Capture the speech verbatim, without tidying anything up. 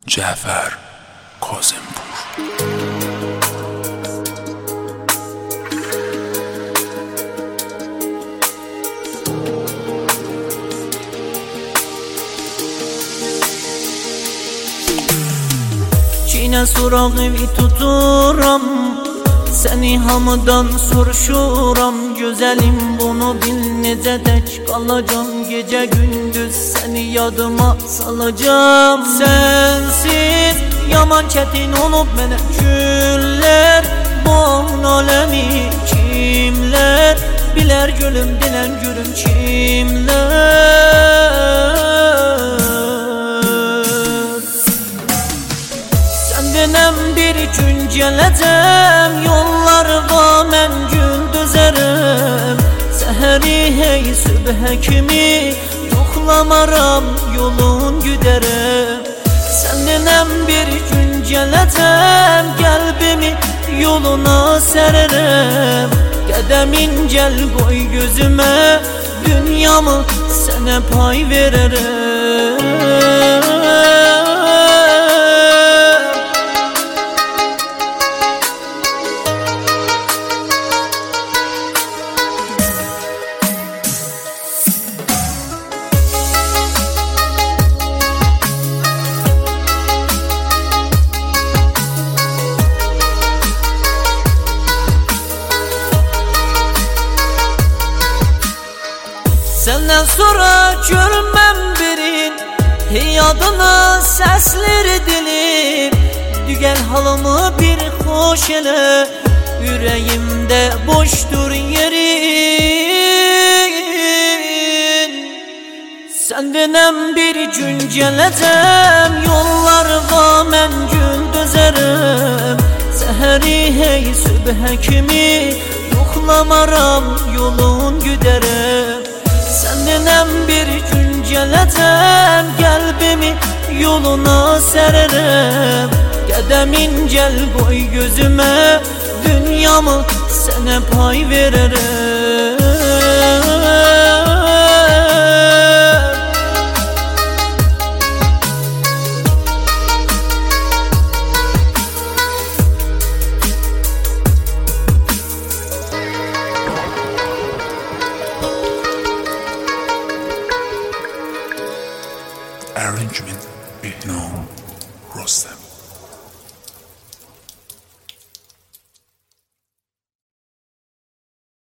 Cafer Kazımpur. Çiğne sorağı tuturam, seni hamıdan soruşuram. Güzelim bunu bil, necə tək qalacam, gece gündüz seni yadıma salacağım. Sensiz yaman çetin olup mənə güller, bu alemi kimler biler, gülüm denen gülüm kimler. Senden bir gün gələcəm, yollarıma mən gül düzərəm. Səhəri hey sübhə kimi yoxlamaram, yolun güdərəm. Senden bir gün gələcəm, qəlbimi yoluna sərərəm. Qədəmin gəl qoy gözümə, dünyamı sənə pay verərəm. Senden sonra görmem birin, yadına sesler dilim. Dügel halımı bir hoş ele, yüreğimde boştur yerin. Senden bir gün gələcəm, yollarıma mən gül düzərəm. Səhəri hey sübhə kimi yoxlamaram, yolun güdərəm. Senden bir gün gələcəm, qəlbimi yoluna sərərəm. Qədəmin gəl qoy gözümə, dünyamı sənə pay verərəm. Arrangement Behnam Rostam.